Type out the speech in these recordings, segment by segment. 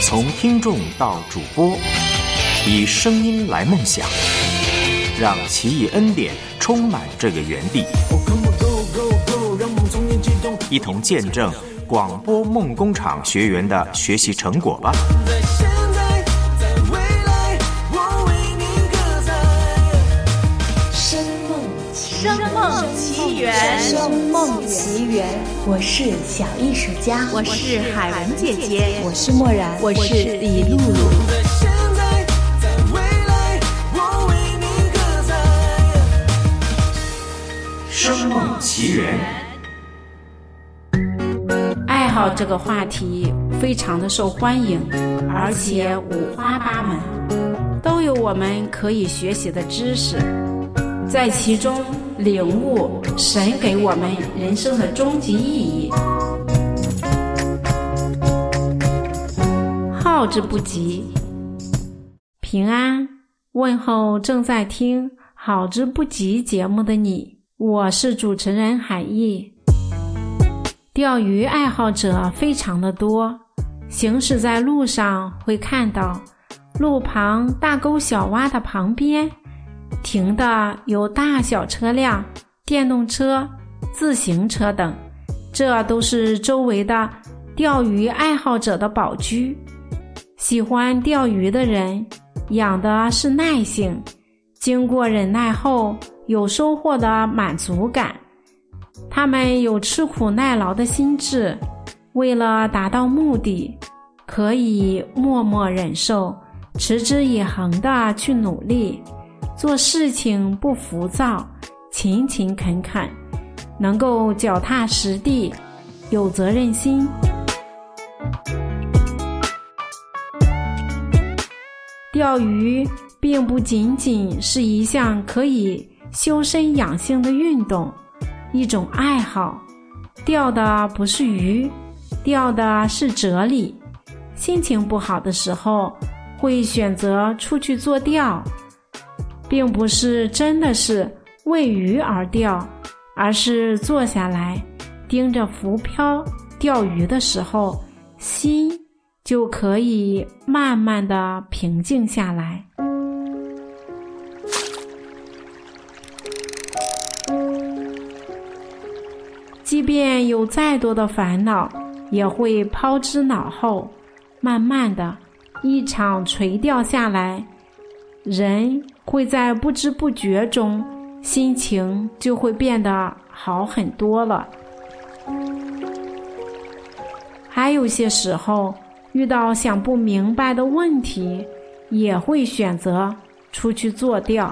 从听众到主播，以声音来梦想，让奇异恩典充满这个园地，一同见证广播梦工厂学员的学习成果吧。 声梦奇缘， 声梦奇缘。我是小艺术家， 我是海文姐姐， 我是默然， 我是李露露。 声梦奇缘。 爱好这个话题非常的受欢迎，而且五花八门，都有我们可以学习的知识，在其中领悟神给我们人生的终极意义。好之不及，平安问候正在听好之不及节目的你，我是主持人海毅。钓鱼爱好者非常的多，行驶在路上会看到路旁大沟小洼的旁边停的有大小车辆、电动车、自行车等，这都是周围的钓鱼爱好者的宝居。喜欢钓鱼的人养的是耐性，经过忍耐后有收获的满足感，他们有吃苦耐劳的心智，为了达到目的，可以默默忍受，持之以恒地去努力，做事情不浮躁，勤勤恳恳，能够脚踏实地，有责任心。钓鱼并不仅仅是一项可以修身养性的运动，一种爱好。钓的不是鱼，钓的是哲理。心情不好的时候，会选择出去做钓，并不是真的是为鱼而钓，而是坐下来盯着浮漂钓鱼的时候，心就可以慢慢的平静下来。即便有再多的烦恼，也会抛之脑后，慢慢的一场垂钓下来，人会在不知不觉中心情就会变得好很多了。还有些时候遇到想不明白的问题，也会选择出去做钓。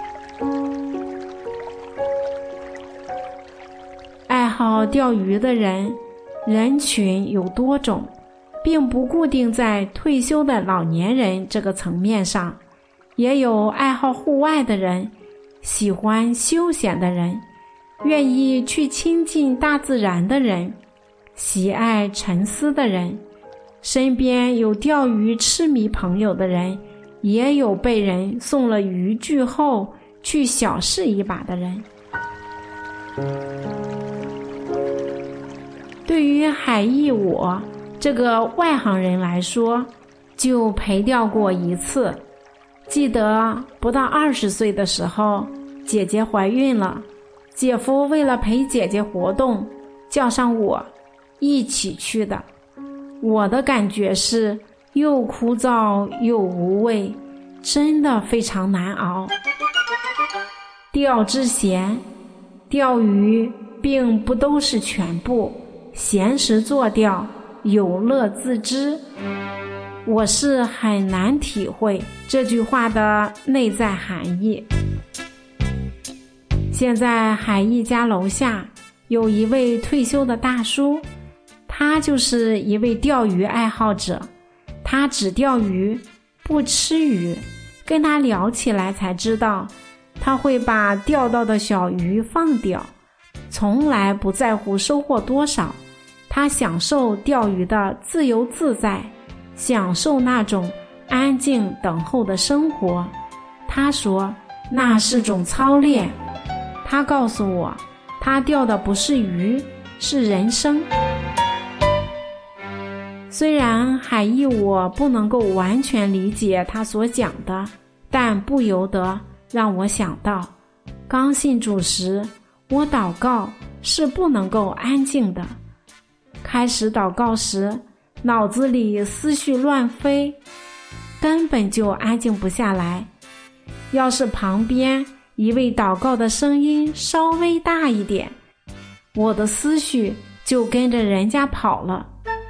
爱好钓鱼的人群有多种，并不固定在退休的老年人这个层面上，也有爱好户外的人，喜欢休闲的人，愿意去亲近大自然的人，喜爱沉思的人，身边有钓鱼痴迷朋友的人，也有被人送了渔具后去小试一把的人。对于海毅我这个外行人来说，就陪钓过一次。记得不到20岁的时候，姐姐怀孕了，姐夫为了陪姐姐活动，叫上我一起去的。我的感觉是又枯燥又无味，真的非常难熬。钓之闲，钓鱼并不都是全部，闲时作钓，有乐自知。我是很难体会这句话的内在含义。现在海毅家楼下有一位退休的大叔，他就是一位钓鱼爱好者，他只钓鱼不吃鱼。跟他聊起来才知道，他会把钓到的小鱼放掉，从来不在乎收获多少，他享受钓鱼的自由自在，享受那种安静等候的生活。他说那是种操练。他告诉我，他钓的不是鱼，是人生。 虽然海义我不能够完全理解他所讲的，但不由得让我想到，刚信主时，我祷告是不能够安静的。开始祷告时，脑子里思绪乱飞，根本就安静不下来。要是旁边一位祷告的声音稍微大一点，我的思绪就跟着人家跑了。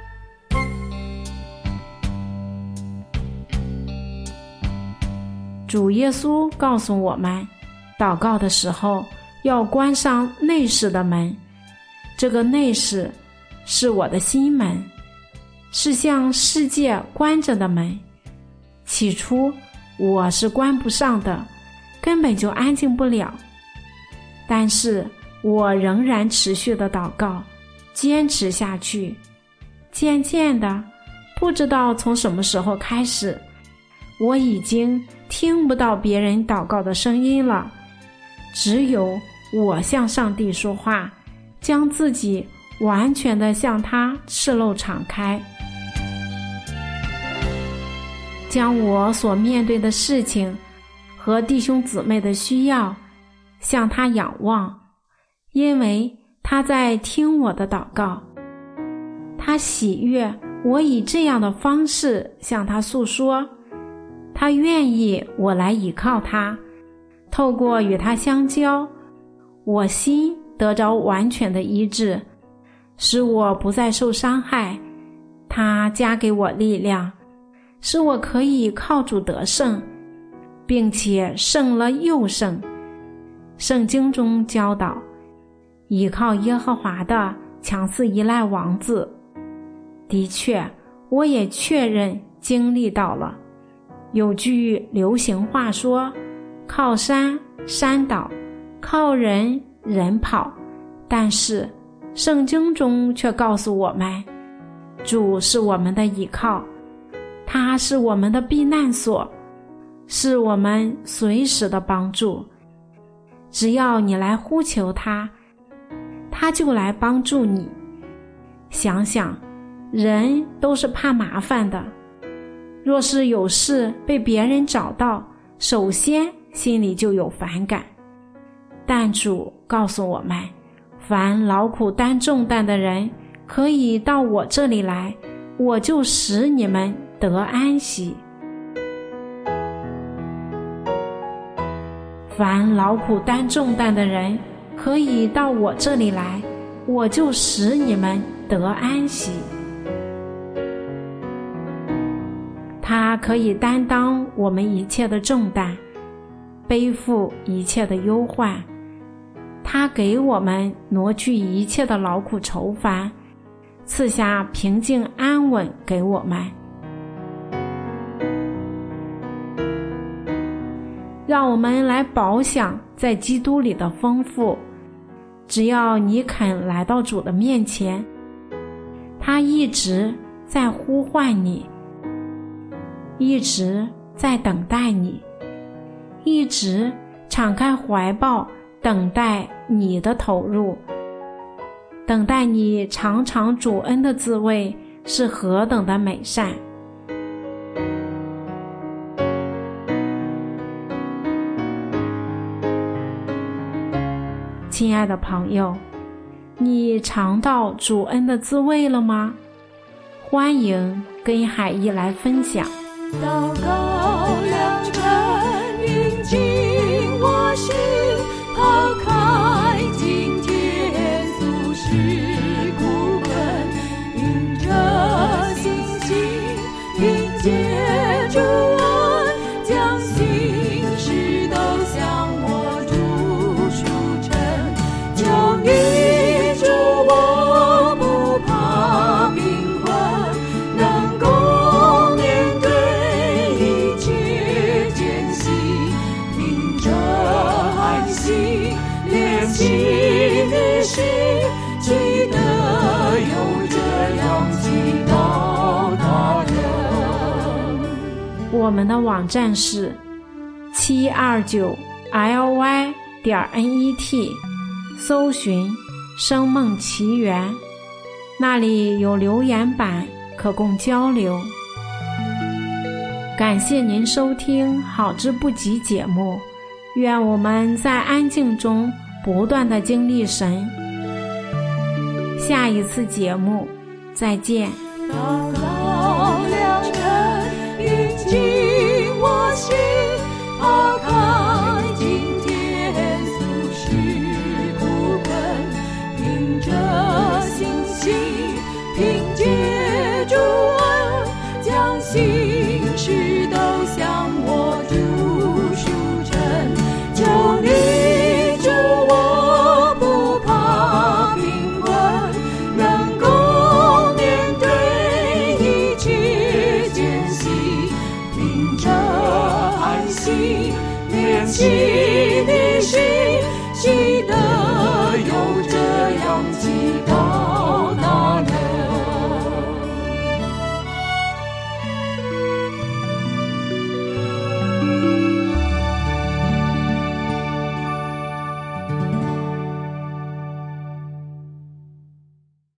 主耶稣告诉我们，祷告的时候要关上内室的门，这个内室是我的心门，是向世界关着的门。起初我是关不上的，根本就安静不了。但是我仍然持续的祷告，坚持下去。渐渐的，不知道从什么时候开始，我已经听不到别人祷告的声音了，只有我向上帝说话，将自己完全的向他赤露敞开，将我所面对的事情和弟兄姊妹的需要向他仰望，因为他在听我的祷告。他喜悦我以这样的方式向他诉说，他愿意我来倚靠他，透过与他相交，我心得着完全的医治，使我不再受伤害。他加给我力量，使我可以靠主得胜，并且胜了又胜。圣经中教导，倚靠耶和华的强似依赖王子。的确，我也确认经历到了。有句流行话说，靠山山倒，靠人人跑。但是圣经中却告诉我们，主是我们的依靠，他是我们的避难所，是我们随时的帮助。只要你来呼求他，他就来帮助你。想想，人都是怕麻烦的，若是有事被别人找到，首先心里就有反感。但主告诉我们，凡劳苦担重担的人，可以到我这里来，我就使你们得安息。凡劳苦担重担的人，可以到我这里来，我就使你们得安息。他可以担当我们一切的重担，背负一切的忧患。他给我们挪去一切的劳苦愁烦，赐下平静安稳给我们。让我们来饱享在基督里的丰富。只要你肯来到主的面前，他一直在呼唤你，一直在等待你，一直敞开怀抱，等待你的投入，等待你尝尝主恩的滋味是何等的美善。亲爱的朋友，你尝到主恩的滋味了吗？欢迎跟海义来分享。 祷告良辰引进我心，抛开今天俗世苦困，迎着信心迎接主恩，将心事都向我主述陈，求你主我不怕贫困，能够面对一切艰辛，凭着爱心连心的心，记得有这样祈祷他人。 我们的网站是729ly.net， 搜寻生梦奇缘，那里有留言板可供交流。感谢您收听好之不及节目，愿我们在安静中不断地经历神。下一次节目再见。 到亮晨，引进我心。